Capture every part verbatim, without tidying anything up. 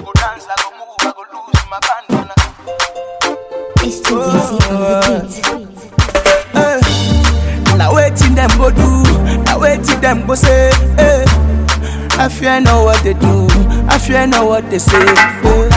go dance, I go move, I go lose my bandana. It's too easy on the beat. Hey. Now waiting them go do, now waiting them go say. Hey. I fear know what they do, I fear know what they say. Hey.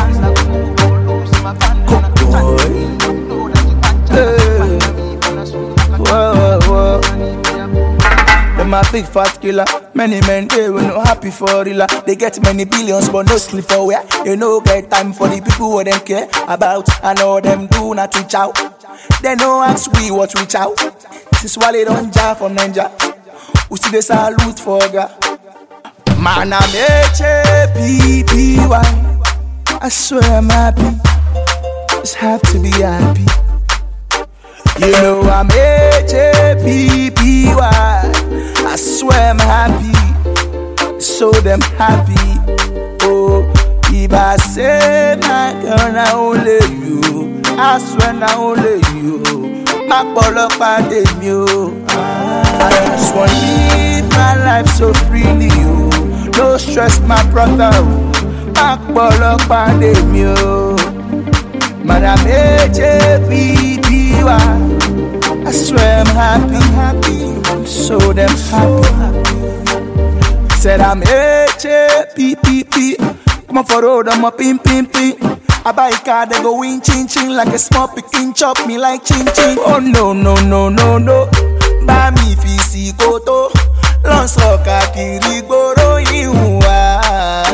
Hey. Whoa, whoa, whoa. Them a big fat killer. Many men they will not happy for real. They get many billions but no sleep for where. They no get time for the people who them care about. I know them do not reach out. They no ask we what reach out. This Wale don't jar from Ninja. We see the salute for God. Man I'm H A P P Y. I swear I'm happy. Just have to be happy. You know I'm H A P P Y. I swear I'm happy, so damn happy. Oh, if I say my girl, not only you, I swear not only you. My ball by the you. I just want to live my life so freely, you. No stress, my brother. My ball by the you. Man, I'm H A P P Y. I swear I'm happy, happy, I'm so damn happy. Said I'm H A P P P. Come on for road, I'm a pim pim pim. I buy a car, they go in chin chin like a small picking, chop me like chin chin. Oh no no no no no, buy me fisi koto, lance roka kiri goro iwa.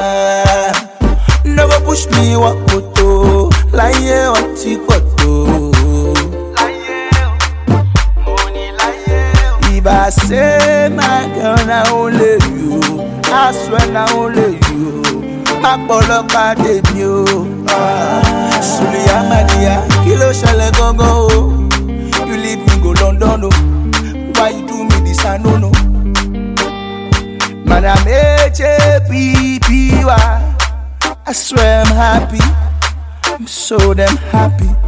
Never push me what koto, like yeah what koto. If I say my girl, not only you, I swear not only you. My bolo bade you. Suliya Madia, kilo shale go go. You leave me go London, no. Why you do me this? I don't know. Man, I'm H A P P Y. I swear I'm happy. I'm so damn happy.